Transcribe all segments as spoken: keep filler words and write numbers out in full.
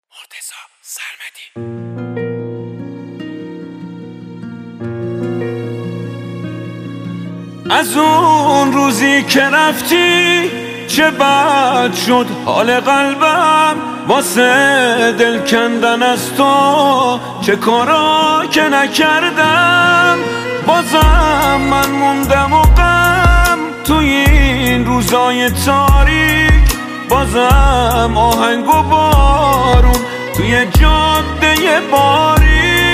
مرتضی سرمدی. از اون روزی که رفتی چه بد شد حال قلبم، واسه دل کندن از تو چه کارا که نکردم. بازم من موندم و غم توی این روزای تاریک، بازم آهنگ و بارون توی جاده باریک.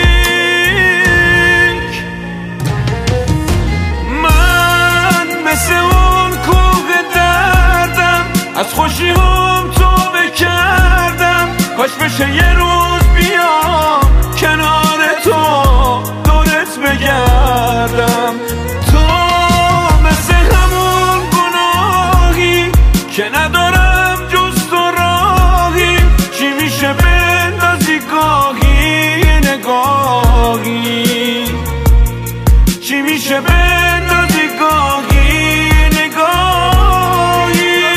من مثل اون کوه دردم، از خوشی هم توبه کردم. کاش بشه یه روز بیام کنار تو دورت بگردم. تو مثل همون گناهی که ندارم جز تو راهی، چی میشه بندازی گاهی نگاهی، چی میشه بندازی گاهی نگاهی.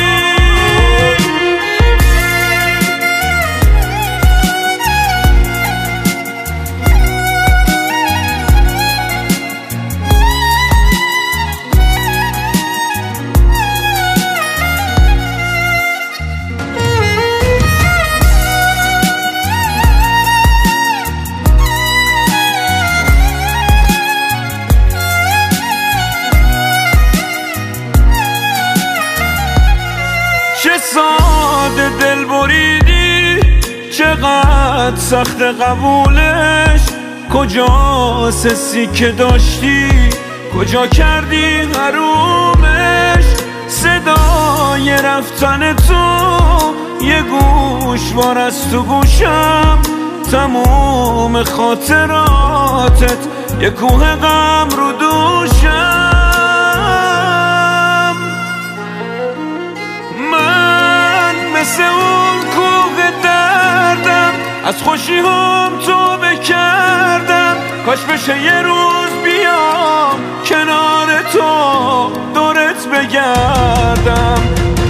چه ساده دل بریدی، چقدر سخت قبولش. کجا سسی که داشتی، کجا کردی حرومش. صدای رفتن تو یه گوشوار از تو گوشم، تموم خاطراتت یه کوه غم رو دوشم. مثل اون کوه دردم، از خوشی هم توبه کردم. کاش بشه یه روز بیام کنار تو دورت بگردم.